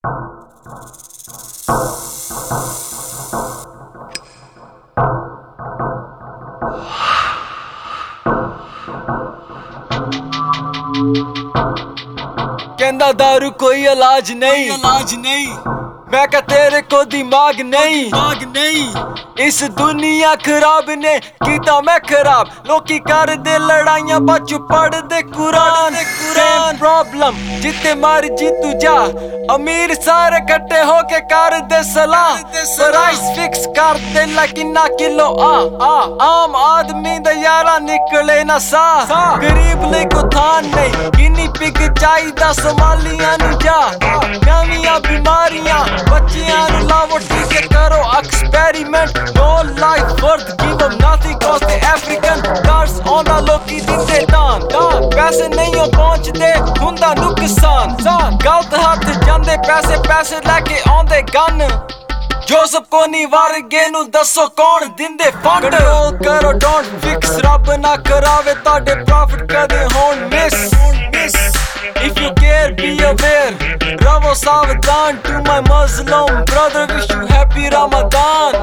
कहंदा दारू कोई इलाज नहीं मैं कहा तेरे को दिमाग नहीं इस दुनिया खराब ने कीता मैं खराब लोकी कर दे लड़ाइयां बच्चू पढ़ दे कुरान प्रॉब्लम जिते मर्जी तू जा अमीर सारे इकट्ठे होके कर दे सलाह प्राइस फिक्स कर दे किन्ना किलो आम आदमी दा यारा निकले ना सा गरीब ले को थान नहीं गिनी पिग चाहिदा सोमालियां नु जा नवियां बीमारियां बच्चियां नु लावो टीके करो experiment no life worth give them nothing cause the African cars on a लोकी दिंदे दान पैसे नहीं हो पहुंचदे हुंदा नुकसान गलत हाथ जांदे पैसे लेके आंदे गन जो सबको नहीं वर्गे नु दसो कौन दिंदे फंड कंट्रोल करो डोंट फिक्स रब ना करावे ताडे प्रॉफिट कदे होन मिस if you care be aware रवो सावधान to my Muslim brother wish you happy Ramadan